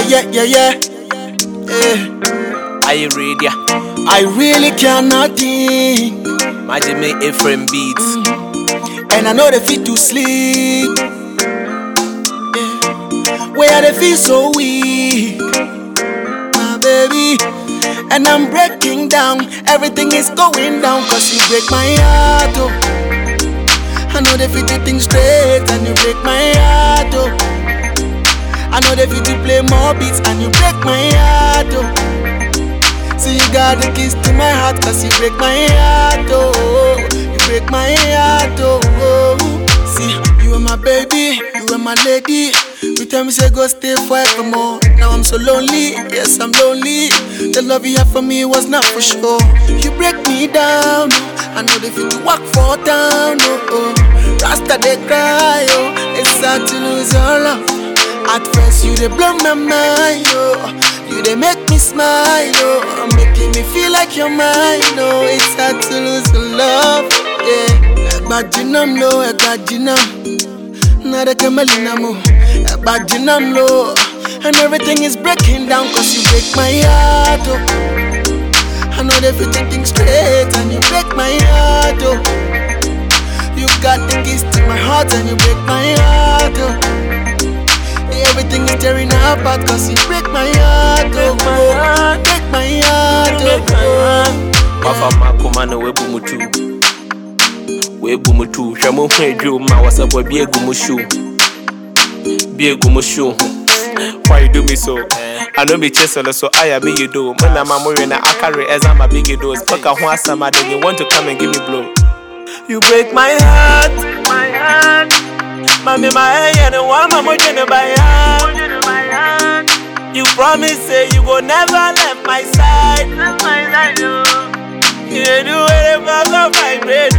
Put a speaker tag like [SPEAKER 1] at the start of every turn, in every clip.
[SPEAKER 1] yeah.
[SPEAKER 2] Are you ready?
[SPEAKER 1] I really cannot think.
[SPEAKER 2] Imagine me Ephraim beats.
[SPEAKER 1] And I know they feel to sleep. Where they feel so weak, my baby. And I'm breaking down. Everything is going down. Cause you break my heart, oh. I know they feel to think straight. And you break my heart, oh. I know they feel to play more beats. And you break my heart, oh. So you got the keys to my heart. Cause you break my heart, oh. You break my heart, oh. See, you are my baby, you are my lady. You tell me say go stay forevermore. Now I'm so lonely, yes I'm lonely. The love you have for me was not for sure. You break me down, oh. I know they feel to walk for down, oh. Rasta they cry, oh. It's sad to lose your love. At first you they blow my mind, oh. You they make me smile, oh. Making me feel like you're mine, oh. It's sad to lose your love, yeah. Bajinam lo, bajinam. Nada kemalina mo. Bajinam lo. And everything is breaking down cause you break my heart, oh. I know they feel thinking straight and you break my heart, oh. You got the keys to my heart and you break my heart, oh. Everything is tearing apart cause you break my heart, oh. Break my heart, oh.
[SPEAKER 2] Wafa makoma no webumutu. Webumutu. Shamo hwedu ma wasabo bi egumushu. Bi egumushu. Why you do me so? I know me chasing so I am you do. When I'm a na I carry as I'm a big dose. Fuck a one summer then you want to come and give me blow. You break my heart, my heart. Mommy, my hand and one more than by heart. You promise say you go never left my side. You do whatever go vibrate.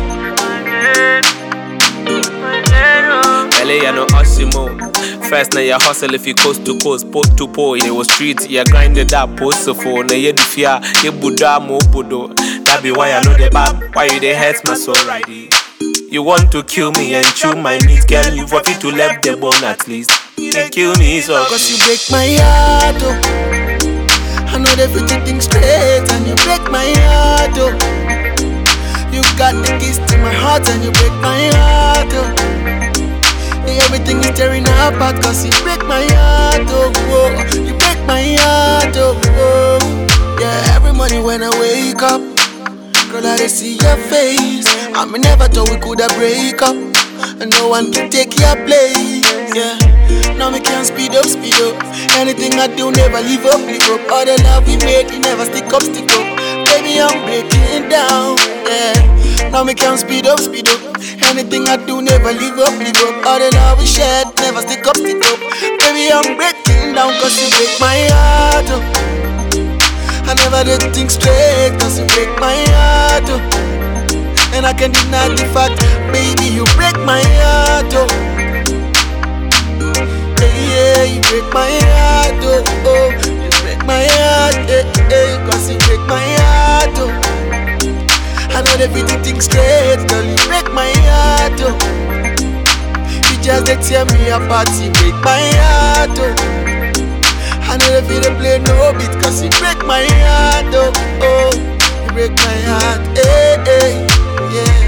[SPEAKER 2] LA no Osimo. First na ya hustle if you coast to coast, port to port. In the street, ya grinded up post so for na ye di fear, ye buda mo budo. That be why I know the bad. Why you they hurt my soul right? You want to kill me and chew my meat, girl. You for fit to left the bone at least. You kill me so.
[SPEAKER 1] Cause you break my heart, oh. I know they feel thinking straight and you break my heart, oh. You got the keys to my heart and you break my heart, oh. Everything is tearing apart cause you break my heart, oh. You break my heart, oh. Yeah, every morning when I wake up, girl, I see your face. I mean, never thought we could have break up, and no one can take your place. Yeah, now me can't speed up. Anything I do, never leave up. All the love we made, we never stick up. Baby, I'm breaking down. Yeah, now me can't speed up. Anything I do, never leave up. All the love we shared, never stick up. Baby, I'm breaking down 'cause you break my heart, oh. I never did things straight 'cause you break my heart, oh. And I can't deny the fact, baby, you break my heart, oh. Yeah, you break my heart, oh. You break my heart, 'cause you break my heart, oh. I know they feel things straight, girl, you break my heart, oh. You just they tear me apart, you break my heart, oh. I know they feel they play no beat, 'cause you break my heart, oh. You break my heart, yeah.